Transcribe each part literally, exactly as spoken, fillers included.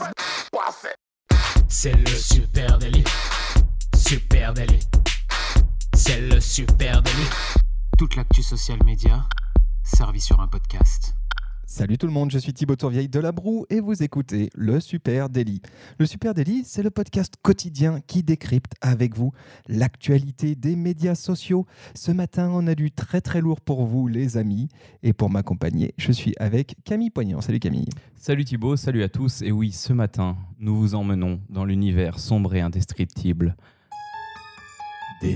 C'est le super délit. Super délit. C'est le super délit. Toute l'actu social média servie sur un podcast. Salut tout le monde, je suis Thibaut Tourvieille de La Broue et vous écoutez le Super Daily. Le Super Daily, c'est le podcast quotidien qui décrypte avec vous l'actualité des médias sociaux. Ce matin, on a du très très lourd pour vous les amis. Et pour m'accompagner, je suis avec Camille Poignant. Salut Camille. Salut Thibaut, salut à tous. Et oui, ce matin, nous vous emmenons dans l'univers sombre et indescriptible des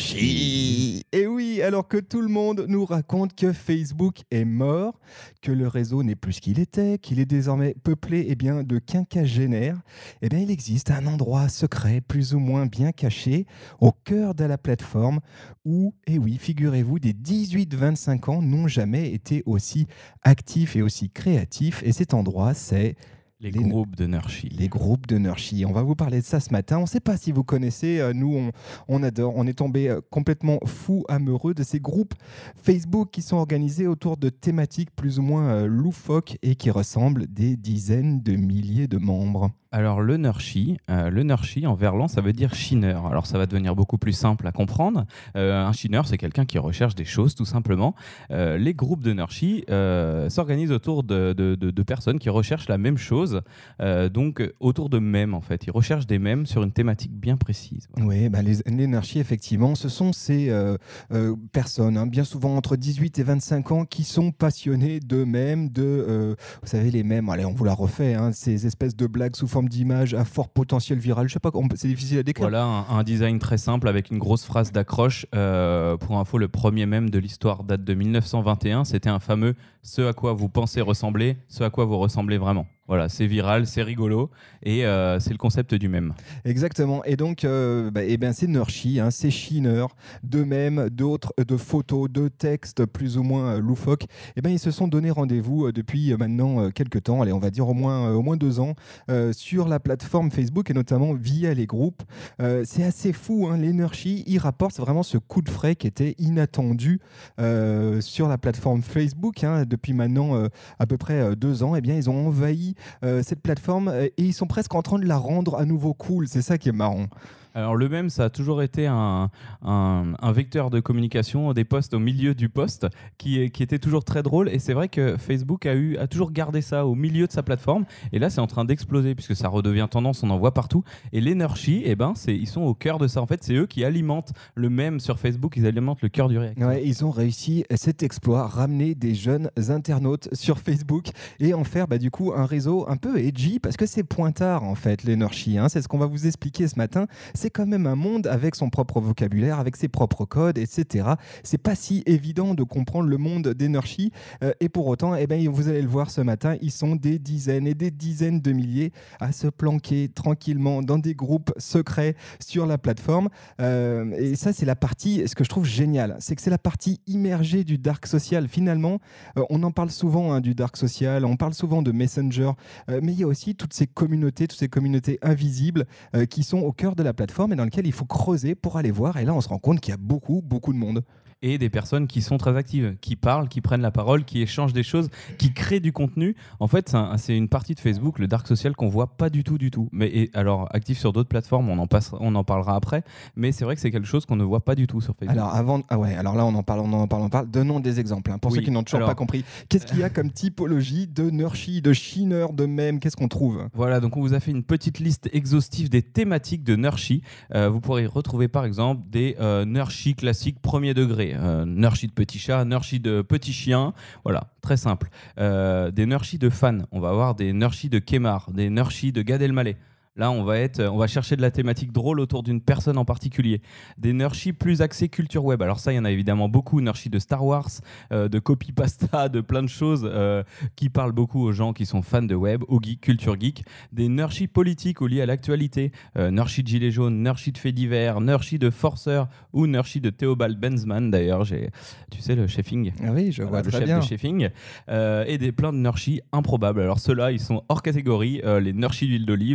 Nurshi. Et oui, alors que tout le monde nous raconte que Facebook est mort, que le réseau n'est plus ce qu'il était, qu'il est désormais peuplé eh bien, de quinquagénaires, eh bien, il existe un endroit secret, plus ou moins bien caché, au cœur de la plateforme où, et oui, figurez-vous, des dix-huit vingt-cinq ans n'ont jamais été aussi actifs et aussi créatifs. Et cet endroit, c'est... Les, les groupes de Nurshi. Les groupes de Nurshi. On va vous parler de ça ce matin. On ne sait pas si vous connaissez. Euh, nous, on, on adore. On est tombé euh, complètement fou amoureux de ces groupes Facebook qui sont organisés autour de thématiques plus ou moins euh, loufoques et qui ressemblent des dizaines de milliers de membres. Alors le Nurshi, euh, le Nurshi en verlan, ça veut dire chineur. Alors ça va devenir beaucoup plus simple à comprendre. Euh, un chineur, c'est quelqu'un qui recherche des choses, tout simplement. Euh, les groupes de Nurshi euh, s'organisent autour de, de, de, de personnes qui recherchent la même chose, euh, donc autour de mèmes en fait. Ils recherchent des mèmes sur une thématique bien précise. Voilà. Oui, bah les, les Nurshi, effectivement, ce sont ces euh, euh, personnes, hein, bien souvent entre dix-huit et vingt-cinq ans, qui sont passionnées de mèmes, de, euh, vous savez, les mèmes, allez, on vous la refait, hein, ces espèces de blagues sous forme d'images à fort potentiel viral. Je sais pas, c'est difficile à décrire. Voilà, un, un design très simple avec une grosse phrase d'accroche. Euh, pour info, le premier mème de l'histoire date de mille neuf cent vingt et un. C'était un fameux « ce à quoi vous pensez ressembler, ce à quoi vous ressemblez vraiment ». Voilà, c'est viral, c'est rigolo et euh, c'est le concept du mème. Exactement. Et donc, euh, bah, eh ben, c'est Nurshi, hein, c'est chineurs, de mèmes, d'autres, de photos, de textes plus ou moins euh, loufoques. Eh ben, ils se sont donné rendez-vous euh, depuis euh, maintenant euh, quelques temps, allez, on va dire au moins, euh, au moins deux ans, euh, sur la plateforme Facebook et notamment via les groupes. Euh, c'est assez fou, hein, les Nurshi, ils rapportent vraiment ce coup de frais qui était inattendu euh, sur la plateforme Facebook. Hein, depuis maintenant euh, à peu près euh, deux ans, eh bien, ils ont envahi Euh, cette plateforme euh, et ils sont presque en train de la rendre à nouveau cool. C'est ça qui est marrant. Alors le mème, ça a toujours été un, un, un vecteur de communication, des posts au milieu du post qui, qui était toujours très drôle. Et c'est vrai que Facebook a, eu, a toujours gardé ça au milieu de sa plateforme. Et là, c'est en train d'exploser puisque ça redevient tendance, on en voit partout. Et les Nurshi, eh ben, c'est, ils sont au cœur de ça. En fait, c'est eux qui alimentent le mème sur Facebook, ils alimentent le cœur du réacteur. Ouais, ils ont réussi cet exploit, ramener des jeunes internautes sur Facebook et en faire bah, du coup un réseau un peu edgy parce que c'est pointard en fait, les Nurshi. Hein, c'est ce qu'on va vous expliquer ce matin. C'est quand même un monde avec son propre vocabulaire, avec ses propres codes, et cetera. C'est pas si évident de comprendre le monde des Nurshi. Euh, et pour autant, eh ben, vous allez le voir ce matin, ils sont des dizaines et des dizaines de milliers à se planquer tranquillement dans des groupes secrets sur la plateforme. Euh, et ça, c'est la partie, ce que je trouve génial, c'est que c'est la partie immergée du dark social. Finalement, euh, on en parle souvent hein, du dark social, on parle souvent de Messenger, euh, mais il y a aussi toutes ces communautés, toutes ces communautés invisibles euh, qui sont au cœur de la plateforme et dans lequel il faut creuser pour aller voir. Et là, on se rend compte qu'il y a beaucoup, beaucoup de monde. Et des personnes qui sont très actives, qui parlent, qui prennent la parole, qui échangent des choses, qui créent du contenu. En fait, c'est, un, c'est une partie de Facebook, le dark social, qu'on voit pas du tout, du tout. Mais et, alors, actif sur d'autres plateformes, on en, passe, on en parlera après. Mais c'est vrai que c'est quelque chose qu'on ne voit pas du tout sur Facebook. Alors, avant, ah ouais, alors là, on en parle, on en parle, on en parle. Donnons des exemples hein, pour oui, ceux qui n'ont toujours alors, pas compris. Qu'est-ce qu'il y a comme typologie de Nurshi, de chineurs, de mèmes? Qu'est-ce qu'on trouve? Voilà, donc on vous a fait une petite liste exhaustive des thématiques de Nurshi. Euh, vous pourrez retrouver par exemple des euh, Nurshi classiques premier degré. Euh, Nurshi de petit chat, Nurshi de petit chien. Voilà, très simple. Euh, des Nurshi de fans. On va avoir des Nurshi de Kemar, des Nurshi de Gad Elmaleh. Là, on va, être, on va chercher de la thématique drôle autour d'une personne en particulier. Des Nurshi plus axés culture web. Alors ça, il y en a évidemment beaucoup. Nurshi de Star Wars, euh, de copypasta, de plein de choses euh, qui parlent beaucoup aux gens qui sont fans de web, aux geeks, culture geek. Des Nurshi politiques ou liés à l'actualité. Euh, Nurshi de Gilets jaunes, Nurshi de faits divers, Nurshi de forceurs ou Nurshi de Théobald Benzman. D'ailleurs, j'ai, tu sais, le chefing. Ah oui, je voilà, vois le très chef bien. de chefing. Euh, et des plein de Nurshi improbables. Alors ceux-là, ils sont hors catégorie. Euh, les Nurshi d'huile d'olive, les Nurshi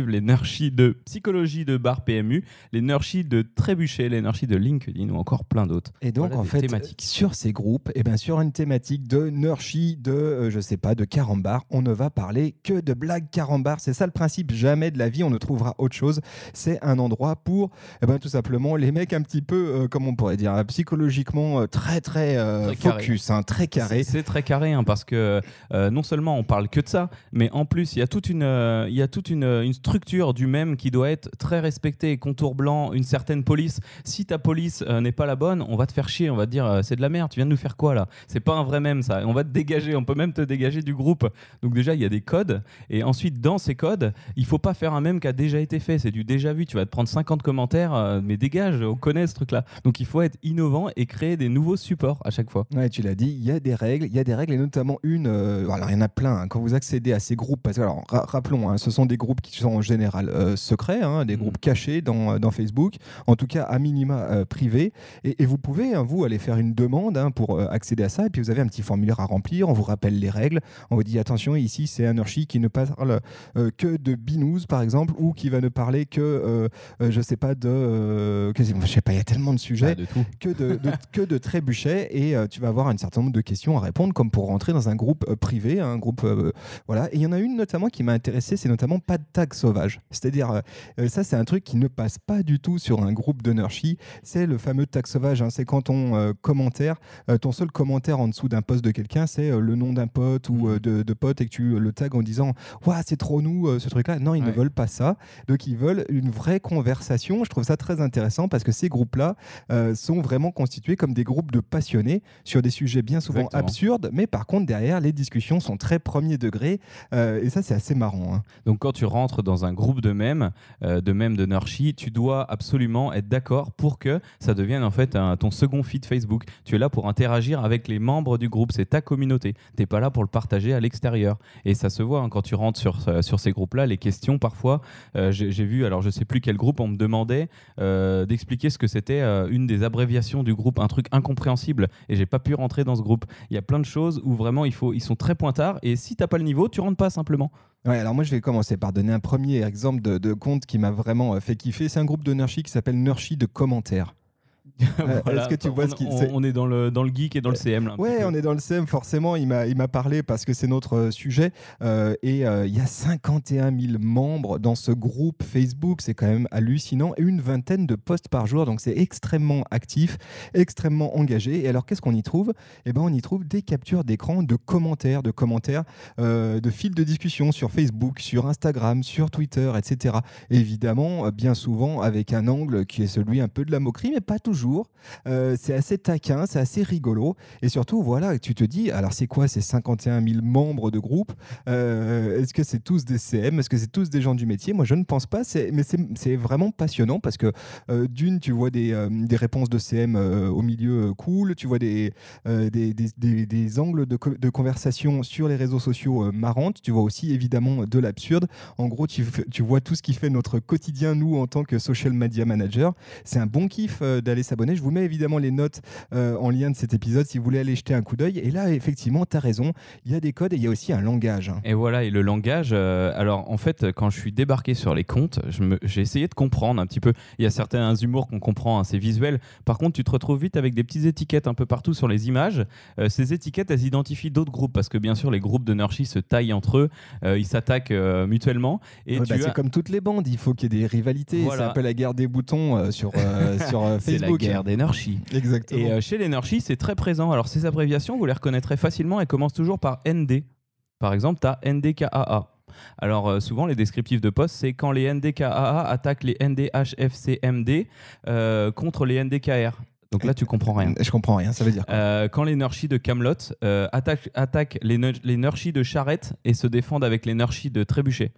Nurshi de Psychologie de Bar P M U, les Nurshi de Trébuchet, les Nurshi de LinkedIn ou encore plein d'autres. Et donc, Voilà en des fait, thématiques. sur ces groupes, et bien sur une thématique de Nurshi, de, euh, je sais pas, de carambar, on ne va parler que de blagues carambar. C'est ça le principe. Jamais de la vie, on ne trouvera autre chose. C'est un endroit pour, eh ben, tout simplement, les mecs un petit peu, euh, comment on pourrait dire, euh, psychologiquement euh, très, très, euh, Très focus, hein, très carré. C'est, c'est très carré hein, parce que euh, non seulement on parle que de ça, mais en plus il y a toute une, euh, il y a toute une, une structure du même qui doit être très respectée, contour blanc, une certaine police. Si ta police euh, n'est pas la bonne, on va te faire chier, on va te dire euh, c'est de la merde, tu viens de nous faire quoi là ? C'est pas un vrai mème ça. On va te dégager, on peut même te dégager du groupe. Donc déjà il y a des codes et ensuite dans ces codes, il faut pas faire un mème qui a déjà été fait, c'est du déjà vu. Tu vas te prendre cinquante commentaires, euh, mais dégage, on connaît ce truc là. Donc il faut être innovant et créer des nouveaux supports à chaque fois. Ouais, tu l'as dit, il y a des règles, il y a des règles et notamment une, euh, alors il y en a plein, hein, quand vous accédez à ces groupes, parce que alors, ra- rappelons, hein, ce sont des groupes qui sont en général euh, secrets, hein, des Mhm. groupes cachés dans, dans Facebook, en tout cas à minima euh, privés, et, et vous pouvez, hein, vous, aller faire une demande hein, pour euh, accéder à ça, et puis vous avez un petit formulaire à remplir, on vous rappelle les règles, on vous dit attention, ici c'est un Nurshi qui ne parle euh, que de binous par exemple, ou qui va ne parler que, euh, euh, je sais pas, de, euh, que- je sais pas, il y a tellement de sujets, Ah, de tout. que de, de- que de trébuchets et euh, tu vas avoir un certain nombre de questions à répondre comme pour rentrer dans un groupe euh, privé, un groupe euh, voilà. Et il y en a une notamment qui m'a intéressé, c'est notamment pas de tag sauvage. C'est-à-dire euh, euh, ça c'est un truc qui ne passe pas du tout sur un groupe de Nurshi. C'est le fameux tag sauvage. Hein. C'est quand ton euh, commentaire, euh, ton seul commentaire en dessous d'un post de quelqu'un, c'est euh, le nom d'un pote ou euh, de, de pote et que tu le tags en disant ouah c'est trop nous euh, ce truc-là. Non, ils Ouais. ne veulent pas ça. Donc ils veulent une vraie conversation. Je trouve ça très intéressant parce que ces groupes-là euh, sont vraiment constitués comme des groupes de passionnés sur des sujets bien souvent Exactement. absurdes, mais par contre derrière les discussions sont très premier degré euh, et ça c'est assez marrant. Hein. Donc quand tu rentres dans un groupe de mèmes, euh, de mèmes de Nurshi, tu dois absolument être d'accord pour que ça devienne en fait un- ton second feed Facebook. Tu es là pour interagir avec les membres du groupe, c'est ta communauté. Tu n'es pas là pour le partager à l'extérieur. Et ça se voit hein, quand tu rentres sur, euh, sur ces groupes-là, les questions parfois, euh, j'ai, j'ai vu, alors je sais plus quel groupe, on me demandait euh, d'expliquer ce que c'était euh, une des abréviations du groupe, un truc incompréhensible et j'ai pas pu rentrer dans ce groupe. Il y a plein de choses où vraiment il faut, ils sont très pointards et si t'as pas le niveau, tu rentres pas simplement. Ouais, alors moi je vais commencer par donner un premier exemple de, de compte qui m'a vraiment euh, fait kiffer. C'est un groupe de Nurshi qui s'appelle Nurshi de commentaires. Euh, Voilà. est-ce que tu vois on, ce qui- on- c'est- on est dans le, dans le geek et dans le C M là, un petit Ouais, peu. on est dans le C M, forcément, il m'a, il m'a parlé parce que c'est notre euh, sujet. Euh, et euh, il y a cinquante et un mille membres dans ce groupe Facebook, c'est quand même hallucinant. Et une vingtaine de posts par jour, donc c'est extrêmement actif, extrêmement engagé. Et alors, qu'est-ce qu'on y trouve ? Eh ben, on y trouve des captures d'écran de commentaires, de commentaires, euh, de fils de discussion sur Facebook, sur Instagram, sur Twitter, et cetera. Évidemment, euh, bien souvent avec un angle qui est celui un peu de la moquerie, mais pas toujours. Euh, c'est assez taquin, c'est assez rigolo. Et surtout, voilà, tu te dis, alors c'est quoi ces cinquante et un mille membres de groupe ? Euh, Est-ce que c'est tous des C M ? Est-ce que c'est tous des gens du métier ? Moi, je ne pense pas. C'est, mais c'est, c'est vraiment passionnant parce que euh, d'une, tu vois des, euh, des réponses de C M euh, au milieu euh, cool, tu vois des, euh, des, des, des- des angles de, co- de conversation sur les réseaux sociaux euh, marrantes. Tu vois aussi évidemment de l'absurde. En gros, tu, f- tu vois tout ce qui fait notre quotidien, nous, en tant que social media manager. C'est un bon kiff euh, d'aller s'abonner. Je vous mets évidemment les notes euh, en lien de cet épisode si vous voulez aller jeter un coup d'œil. Et là, effectivement, tu as raison. Il y a des codes et il y a aussi un langage. hein. Et voilà, et le langage, euh, alors en fait, quand je suis débarqué sur les comptes, je me- j'ai essayé de comprendre un petit peu. Il y a certains humours qu'on comprend, hein, c'est visuel. Par contre, tu te retrouves vite avec des petites étiquettes un peu partout sur les images. Euh, ces étiquettes, elles identifient d'autres groupes parce que bien sûr, les groupes de Nurshi se taillent entre eux, euh, ils s'attaquent euh, mutuellement. Et Ouais, tu bah, as- C'est comme toutes les bandes, il faut qu'il y ait des rivalités. Voilà. C'est un peu la guerre des boutons euh, sur, euh, sur euh, c'est la Facebook. guerre des Nurshi. Exactement. Et euh, chez les Nurshi, c'est très présent. Alors, ces abréviations, vous les reconnaîtrez facilement. Elles commencent toujours par N D. Par exemple, tu as N D K A A. Alors, euh, souvent, les descriptifs de poste, c'est quand les N D K A A attaquent les N D H F C M D euh, contre les N D K R. Donc là, tu comprends rien. Je comprends rien, ça veut dire quoi ? Euh, quand les Nurshi de Camelot euh, attaquent, attaquent les, nu- les Nurshi de Charrette et se défendent avec les Nurshi de Trébuchet.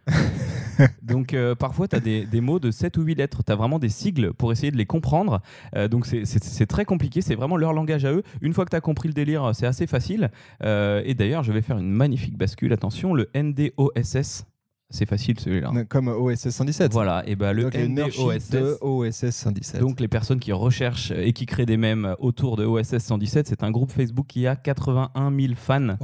Donc euh, parfois tu as des, des mots de sept ou huit lettres, tu as vraiment des sigles pour essayer de les comprendre. Euh, donc c'est- c'est c'est très compliqué, c'est vraiment leur langage à eux. Une fois que tu as compris le délire, c'est assez facile. Euh, et d'ailleurs, je vais faire une magnifique bascule. Attention, le N D O S S, c'est facile celui-là. Comme O S S cent dix-sept. Voilà, et ben le Donc, les N D O S Nurshi de S. O S S cent dix-sept. Donc les personnes qui recherchent et qui créent des mèmes autour de O S S cent dix-sept, c'est un groupe Facebook qui a quatre-vingt-un mille fans. Waouh.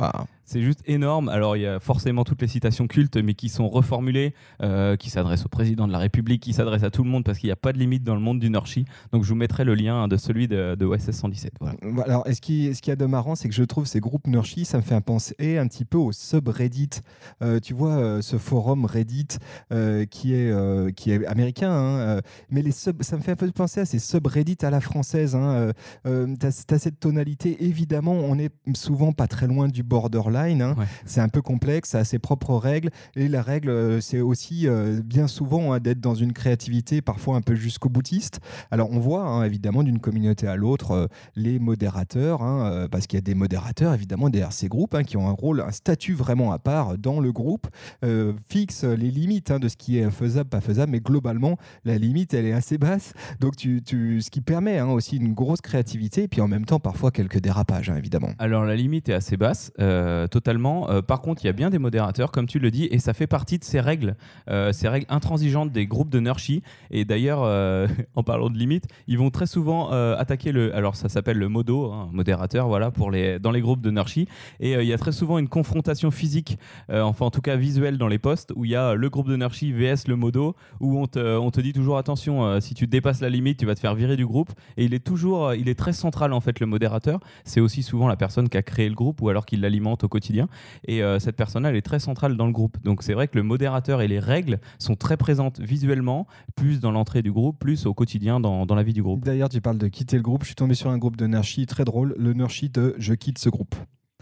C'est juste énorme. Alors, il y a forcément toutes les citations cultes, mais qui sont reformulées, euh, qui s'adressent au président de la République, qui s'adressent à tout le monde, parce qu'il n'y a pas de limite dans le monde du Nurshi. Donc, je vous mettrai le lien de celui de, de O S S cent dix-sept. Voilà. Alors, ce qui, ce qu'il y a de marrant, c'est que je trouve ces groupes Nurshi, ça me fait penser un petit peu au subreddit. Euh, tu vois, euh, ce forum Reddit euh, qui, est, euh, qui est américain, hein, euh, mais les sub, ça me fait un peu penser à ces subreddits à la française. Hein, euh, euh, tu as cette tonalité. Évidemment, on est souvent pas très loin du borderline. Hein. Ouais. C'est un peu complexe, ça a ses propres règles. Et la règle, c'est aussi euh, bien souvent hein, d'être dans une créativité parfois un peu jusqu'au boutiste. Alors on voit hein, évidemment d'une communauté à l'autre euh, les modérateurs, hein, euh, parce qu'il y a des modérateurs évidemment derrière ces groupes hein, qui ont un rôle, un statut vraiment à part dans le groupe, euh, fixent les limites hein, de ce qui est faisable, pas faisable, mais globalement la limite elle est assez basse. Donc tu, tu, ce qui permet hein, aussi une grosse créativité et puis en même temps parfois quelques dérapages hein, évidemment. Alors la limite est assez basse. Euh, totalement. Euh, par contre, il y a bien des modérateurs, comme tu le dis, et ça fait partie de ces règles, euh, ces règles intransigeantes des groupes de Nurshi. Et d'ailleurs, euh, en parlant de limites, ils vont très souvent euh, attaquer le. Alors, ça s'appelle le modo, hein, modérateur, voilà, pour les dans les groupes de Nurshi. Et euh, il y a très souvent une confrontation physique, euh, enfin en tout cas visuelle dans les posts, où il y a le groupe de Nurshi vs le modo, où on te on te dit toujours attention, euh, si tu dépasses la limite, tu vas te faire virer du groupe. Et il est toujours, il est très central en fait le modérateur. C'est aussi souvent la personne qui a créé le groupe ou alors qui l'alimente au quotidien. Et euh, cette personne-là, elle est très centrale dans le groupe. Donc c'est vrai que le modérateur et les règles sont très présentes visuellement, plus dans l'entrée du groupe, plus au quotidien dans, dans la vie du groupe. D'ailleurs, tu parles de quitter le groupe. Je suis tombé sur un groupe de Nurshi très drôle, le Nurshi de « Je quitte ce groupe ».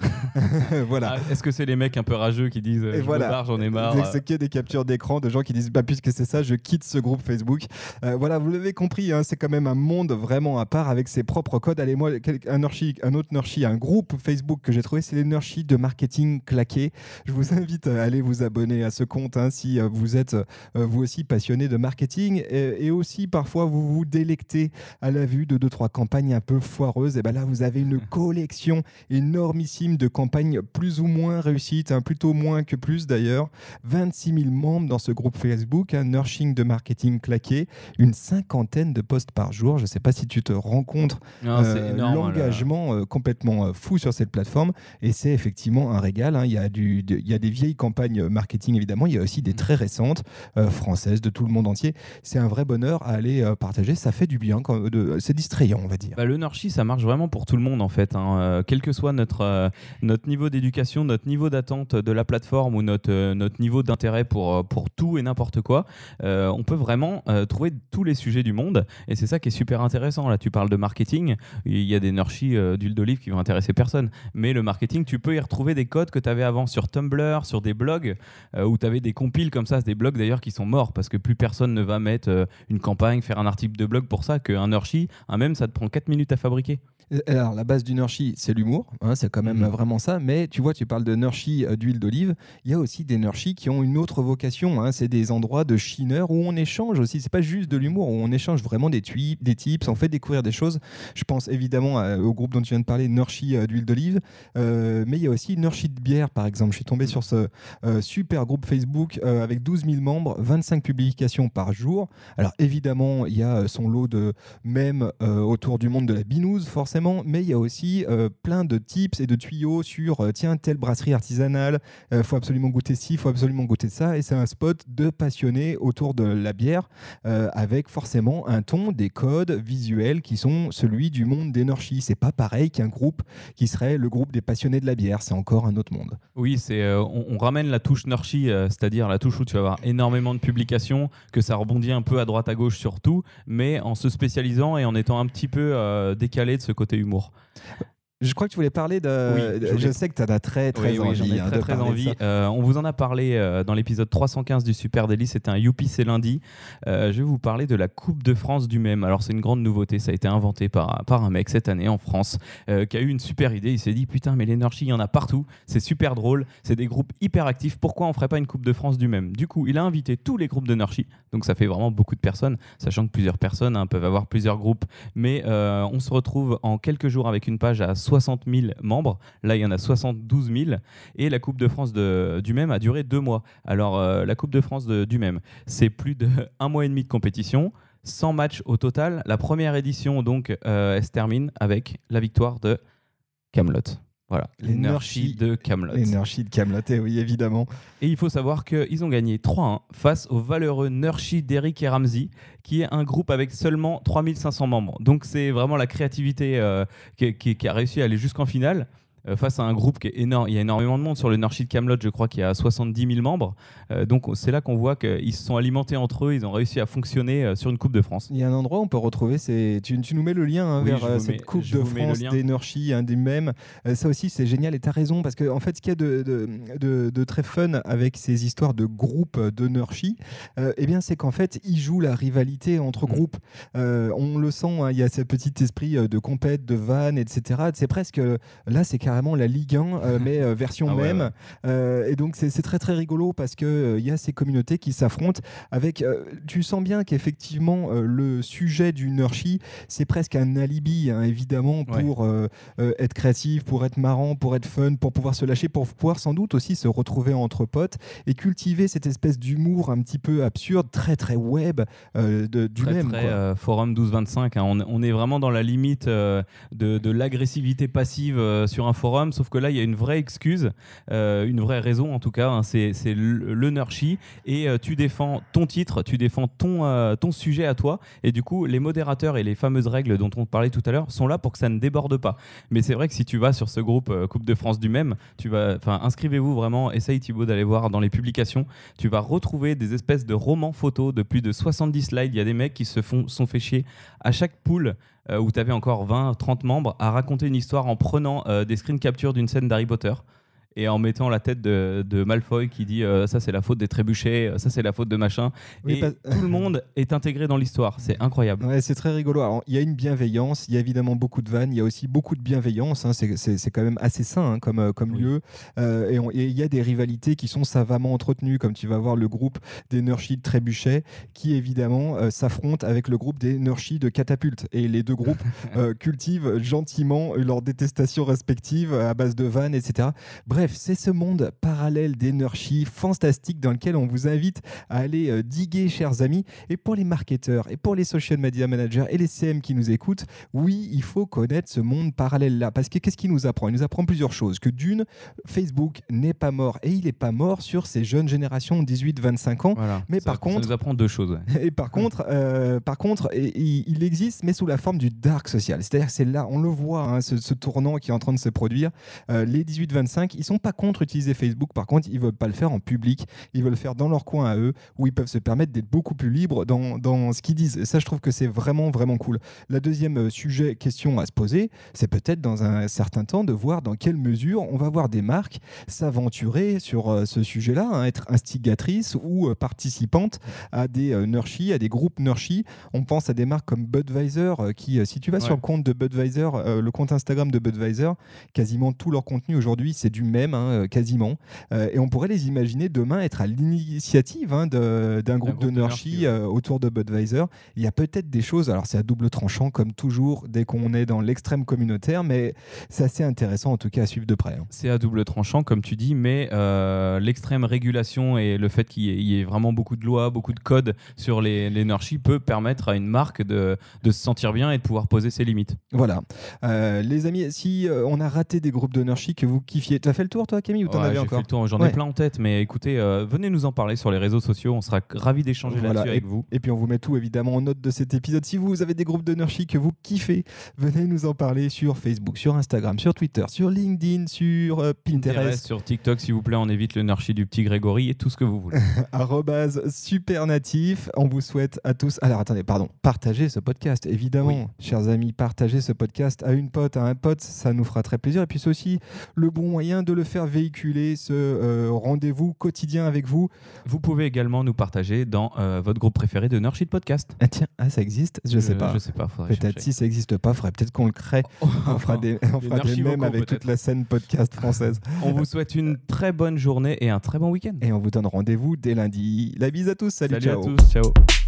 Voilà. Ah, est-ce que c'est les mecs un peu rageux qui disent je voilà. me barre, j'en ai marre. C'est qu'il y a des captures d'écran de gens qui disent bah, puisque c'est ça, je quitte ce groupe Facebook. Euh, voilà, vous l'avez compris, hein, c'est quand même un monde vraiment à part avec ses propres codes. Allez, moi, un, Nurshi, un autre Nurshi, un groupe Facebook que j'ai trouvé, c'est les Nurshi de marketing claqué. Je vous invite à aller vous abonner à ce compte hein, si vous êtes euh, vous aussi passionné de marketing et, et aussi parfois vous vous délectez à la vue de deux trois campagnes un peu foireuses. Et ben là, vous avez une collection énormissime de campagnes plus ou moins réussites, hein, plutôt moins que plus d'ailleurs. vingt-six mille membres dans ce groupe Facebook, un hein, Nurshing de marketing claqué, une cinquantaine de posts par jour. Je ne sais pas si tu te rends compte non, euh, énorme, l'engagement euh, complètement euh, fou sur cette plateforme et c'est effectivement un régal. Hein. Il y a du, de, il y a des vieilles campagnes marketing évidemment, il y a aussi des très récentes euh, françaises de tout le monde entier. C'est un vrai bonheur à aller euh, partager. Ça fait du bien, quand, de, c'est distrayant on va dire. Bah, le Nurshi, ça marche vraiment pour tout le monde en fait. Hein. Euh, quel que soit notre euh, notre niveau d'éducation, notre niveau d'attente de la plateforme ou notre, euh, notre niveau d'intérêt pour, pour tout et n'importe quoi, euh, on peut vraiment euh, trouver tous les sujets du monde et c'est ça qui est super intéressant. Là, tu parles de marketing, il y a des Nurshi euh, d'huile d'olive qui vont intéresser personne, mais le marketing, tu peux y retrouver des codes que tu avais avant sur Tumblr, sur des blogs euh, où tu avais des compiles comme ça, c'est des blogs d'ailleurs qui sont morts parce que plus personne ne va mettre euh, une campagne, faire un article de blog pour ça, qu'un Nurshi, un même, ça te prend quatre minutes à fabriquer. Alors, la base du Nurshi, c'est l'humour, hein, c'est quand même mmh. vraiment ça. Mais tu vois, tu parles de Nurshi euh, d'huile d'olive. Il y a aussi des Nurshi qui ont une autre vocation. Hein, c'est des endroits de chineurs où on échange aussi. C'est pas juste de l'humour, où on échange vraiment des, tui- des tips, on fait découvrir des choses. Je pense évidemment à, au groupe dont tu viens de parler, Nurshi euh, d'huile d'olive. Euh, mais il y a aussi Nurshi de bière, par exemple. Je suis tombé sur ce euh, super groupe Facebook euh, avec douze mille membres, vingt-cinq publications par jour. Alors évidemment, il y a son lot de mèmes euh, autour du monde de la binouse, forcément. Mais il y a aussi euh, plein de tips et de tuyaux sur euh, tiens, telle brasserie artisanale, il euh, faut absolument goûter ci, il faut absolument goûter ça. Et c'est un spot de passionnés autour de la bière euh, avec forcément un ton, des codes visuels qui sont celui du monde des Nurshi. C'est pas pareil qu'un groupe qui serait le groupe des passionnés de la bière. C'est encore un autre monde. Oui, c'est, euh, on, on ramène la touche Nurshi, euh, c'est-à-dire la touche où tu vas avoir énormément de publications, que ça rebondit un peu à droite à gauche sur tout, mais en se spécialisant et en étant un petit peu euh, décalé de ce côté humour. Je crois que tu voulais parler de. Oui, je, voulais... je sais que tu en as très très oui, envie. Oui, j'en ai hein, très, de très envie. Euh, on vous en a parlé euh, dans l'épisode trois cent quinze du Super Daily. C'était un Youpi, c'est lundi. Euh, je vais vous parler de la Coupe de France du mème. Alors, c'est une grande nouveauté. Ça a été inventé par, par un mec cette année en France euh, qui a eu une super idée. Il s'est dit putain, mais les Nurshi, il y en a partout. C'est super drôle. C'est des groupes hyper actifs. Pourquoi on ne ferait pas une Coupe de France du mème? Du coup, il a invité tous les groupes de Nurshi. Donc, ça fait vraiment beaucoup de personnes, sachant que plusieurs personnes hein, peuvent avoir plusieurs groupes. Mais euh, on se retrouve en quelques jours avec une page à soixante mille membres. Là, il y en a soixante-douze mille. Et la Coupe de France de, du mème a duré deux mois. Alors, euh, la Coupe de France de, du mème, c'est plus d'un mois et demi de compétition, cent matchs au total. La première édition, donc, euh, elle se termine avec la victoire de Kaamelott. Voilà, Les les Nurshi de Kaamelott. Les Nurshi de Kaamelott, eh oui, évidemment. Et il faut savoir qu'ils ont gagné trois un face au valeureux Nurshi d'Eric et Ramsey, qui est un groupe avec seulement trois mille cinq cents membres. Donc c'est vraiment la créativité euh, qui, qui, qui a réussi à aller jusqu'en finale. Euh, face à un groupe qui est énorme. Il y a énormément de monde sur le Nurshi de Kaamelott, je crois qu'il y a soixante-dix mille membres. Euh, donc c'est là qu'on voit qu'ils se sont alimentés entre eux, ils ont réussi à fonctionner euh, sur une Coupe de France. Il y a un endroit où on peut retrouver, c'est... Tu, tu nous mets le lien hein, oui, vers je cette mets, Coupe je de vous mets France des Nurshi, hein, des mêmes. Euh, ça aussi c'est génial et tu as raison, parce qu'en en fait ce qu'il y a de, de, de, de très fun avec ces histoires de groupes de Nurshi, euh, eh bien, c'est qu'en fait ils jouent la rivalité entre mmh. groupes. Euh, on le sent, hein, il y a ce petit esprit de compète, de vanne, et cetera. C'est presque, là c'est carrément la Ligue un. Euh, mais euh, version ah ouais, même ouais. Euh, et donc c'est, c'est très très rigolo parce qu'il euh, y a ces communautés qui s'affrontent avec euh, tu sens bien qu'effectivement euh, le sujet du Nurshi c'est presque un alibi hein, évidemment pour ouais. euh, euh, être créatif, pour être marrant, pour être fun, pour pouvoir se lâcher, pour pouvoir sans doute aussi se retrouver entre potes et cultiver cette espèce d'humour un petit peu absurde, très très web euh, de, du très, même très, quoi. Euh, forum douze vingt-cinq hein. on, on est vraiment dans la limite euh, de, de l'agressivité passive euh, sur un forum, sauf que là il y a une vraie excuse, euh, une vraie raison en tout cas, hein, c'est, c'est le, le Nurshi et euh, tu défends ton titre, tu défends ton, euh, ton sujet à toi et du coup les modérateurs et les fameuses règles dont on parlait tout à l'heure sont là pour que ça ne déborde pas. Mais c'est vrai que si tu vas sur ce groupe euh, Coupe de France du même, tu vas, enfin inscrivez-vous vraiment, essaye Thibaut d'aller voir dans les publications, tu vas retrouver des espèces de romans photos de plus de soixante-dix slides, il y a des mecs qui se font, sont fait chier à chaque pool Euh, où tu avais encore vingt trente membres à raconter une histoire en prenant euh, des screen captures d'une scène d'Harry Potter et en mettant la tête de, de Malfoy qui dit euh, ça c'est la faute des trébuchets, ça c'est la faute de machin oui, et pas... tout le monde est intégré dans l'histoire, c'est incroyable. Ouais, c'est très rigolo. Alors, il y a une bienveillance, il y a évidemment beaucoup de vannes, il y a aussi beaucoup de bienveillance, hein. c'est, c'est, c'est quand même assez sain hein, comme, comme oui. lieu euh, et, on, et il y a des rivalités qui sont savamment entretenues, comme tu vas voir le groupe des Nurshi de Trébuchet qui évidemment euh, s'affrontent avec le groupe des Nurshi de Catapulte et les deux groupes euh, cultivent gentiment leur détestation respective à base de vannes, et cetera. Bref, c'est ce monde parallèle des Nurshi fantastique dans lequel on vous invite à aller euh, diguer, chers amis. Et pour les marketeurs, et pour les social media managers et les C M qui nous écoutent, oui, il faut connaître ce monde parallèle-là. Parce que qu'est-ce qu'il nous apprend ? Il nous apprend plusieurs choses. Que d'une, Facebook n'est pas mort. Et il n'est pas mort sur ces jeunes générations dix-huit vingt-cinq ans. Voilà, mais ça, par contre, ça nous apprend deux choses. Ouais. Et par contre, euh, par contre et, et, il existe, mais sous la forme du dark social. C'est-à-dire que c'est là, on le voit, hein, ce, ce tournant qui est en train de se produire. Euh, les dix-huit vingt-cinq, ils sont pas contre utiliser Facebook, par contre ils veulent pas le faire en public, ils veulent le faire dans leur coin à eux, où ils peuvent se permettre d'être beaucoup plus libres dans, dans ce qu'ils disent. Et ça, je trouve que c'est vraiment vraiment cool. La deuxième sujet, question à se poser, c'est peut-être dans un certain temps de voir dans quelle mesure on va voir des marques s'aventurer sur euh, ce sujet-là, hein, être instigatrices ou euh, participantes à des euh, Nurshi, à des groupes Nurshi. On pense à des marques comme Budweiser, euh, qui, euh, si tu vas ouais. sur le compte de Budweiser, euh, le compte Instagram de Budweiser, quasiment tout leur contenu aujourd'hui, c'est du même, hein, quasiment. Euh, et on pourrait les imaginer demain être à l'initiative hein, de, d'un groupe, groupe de Nurshi ouais. euh, autour de Budweiser. Il y a peut-être des choses, alors c'est à double tranchant comme toujours dès qu'on est dans l'extrême communautaire, mais c'est assez intéressant en tout cas à suivre de près. Hein. C'est à double tranchant comme tu dis, mais euh, l'extrême régulation et le fait qu'il y ait, il y ait vraiment beaucoup de lois, beaucoup de codes sur les, les Nurshi peut permettre à une marque de, de se sentir bien et de pouvoir poser ses limites. Voilà. Euh, les amis, si euh, on a raté des groupes de Nurshi que vous kiffiez, tu as fait le tour toi Camille ou t'en ouais, avais j'ai encore fait le tour, j'en ouais. ai plein en tête, mais écoutez, euh, venez nous en parler sur les réseaux sociaux, on sera ravis d'échanger voilà. là-dessus et, avec vous. Et puis on vous met tout évidemment en note de cet épisode. Si vous avez des groupes de Nurshi que vous kiffez, venez nous en parler sur Facebook, sur Instagram, sur Twitter, sur LinkedIn, sur euh, Pinterest. Pinterest. Sur TikTok, s'il vous plaît, on évite le Nurshi du petit Grégory et tout ce que vous voulez. Arrobase supernatif. On vous souhaite à tous. Alors attendez, pardon. Partagez ce podcast, évidemment. Oui. Chers amis, partagez ce podcast à une pote, à un pote, ça nous fera très plaisir. Et puis c'est aussi le bon moyen de le faire véhiculer, ce euh, rendez-vous quotidien avec vous. Vous pouvez également nous partager dans euh, votre groupe préféré de Nurshi de podcast. Ah tiens, ah, ça existe ? Je, je sais pas. Je sais pas. Peut-être chercher. Si ça n'existe pas, faudrait peut-être qu'on le crée. Oh, on fera des, on fera des mêmes avec peut-être. Toute la scène podcast française. On vous souhaite une très bonne journée et un très bon week-end. Et on vous donne rendez-vous dès lundi. La bise à tous. Salut, Salut ciao. à tous. Ciao.